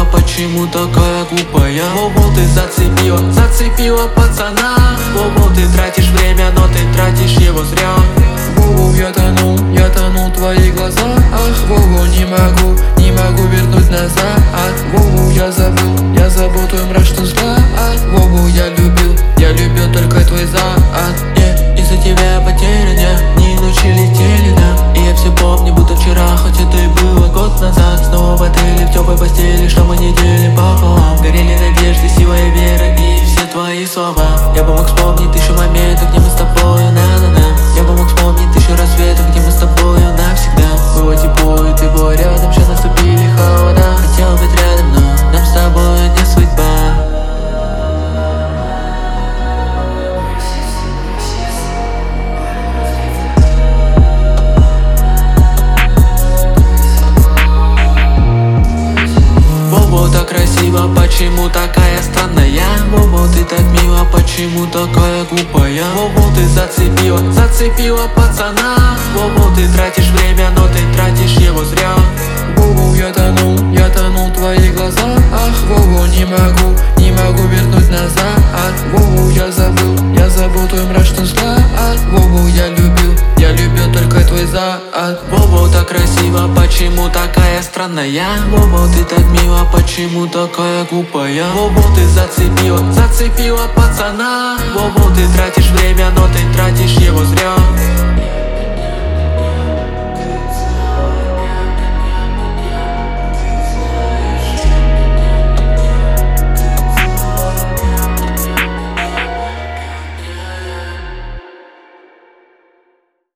почему такая глупая? Воу, ты зацепила пацана. Воу, ты тратишь время, но ты тратишь его зря. Воу, я тонул в твоих глазах. Воу, не могу вернуть назад. Воу, я забыл твой мрачный взгляд. Воу, я любил только твой зад. Из-за тебя я потерян, дни и ночи летели нам. И я все помню, будто вчера, хоть это и было год назад. Снова в отеле, в теплой постели, что мы не делим пополам. Горели надежды, сила и вера и все твои слова. Я бы мог вспомнить тысячу моментов, где мы с тобою на-на-на. Я бы мог вспомнить тысячу рассветов, где мы с тобою навсегда. Было тепло, и ты была рядом, сейчас наступили холода. Хотел быть рядом, но нам с тобой не судьба. Красиво, почему такая странная? Воу, ты так мила, почему такая глупая? Воу, ты зацепила пацана. Воу, ты тратишь время, но ты тратишь его зря. Воу, я тонул в твоих глазах. Воу, не могу вернуть назад. Воу, я забыл твой мрачный взгляд. Воу, я любил только твой зад. Воу, так красиво, почему такая странная? Воу, ты так мила, почему такая глупая? Воу, ты зацепила пацана. Воу, ты тратишь время, но ты тратишь его зря.